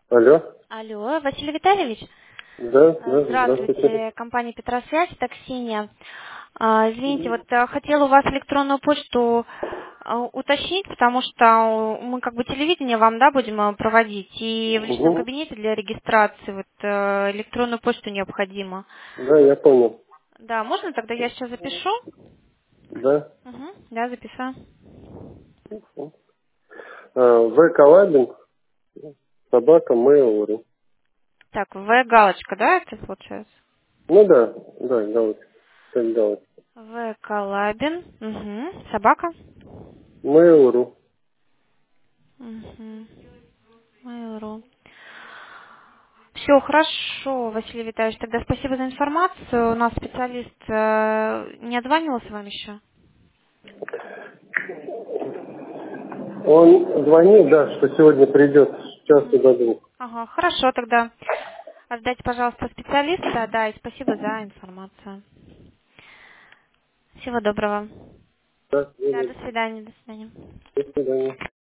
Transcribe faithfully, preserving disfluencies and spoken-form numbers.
Алло. Алло, Василий Витальевич. Да, Э, да, здравствуйте. Здравствуйте, компания Петросвязь, это Ксения. А, Извините, вот э, хотела у вас электронную почту э, уточнить, потому что мы как бы телевидение вам, да, будем э, проводить, и в личном Угу. кабинете для регистрации вот э, электронную почту необходимо. Да, я понял. Да, можно тогда я сейчас запишу? Да. Угу, да, записала. А, В. Калабин, собака Mail.ru. Так, В галочка, да, это получается? Ну да, да, галочка. Так, галочка. В Калабин, угу, собака. Mail.ru. Угу. Mail.ru. Все хорошо, Василий Витальевич. Тогда спасибо за информацию. У нас специалист э, не отзванивался вам еще? Он звонил, да, что сегодня придет с часу Мгм. до двух. Ага, хорошо, тогда отдайте, пожалуйста, специалиста. Да, и спасибо за информацию. Всего доброго. Да, Да, до до свидания, до свидания. свидания.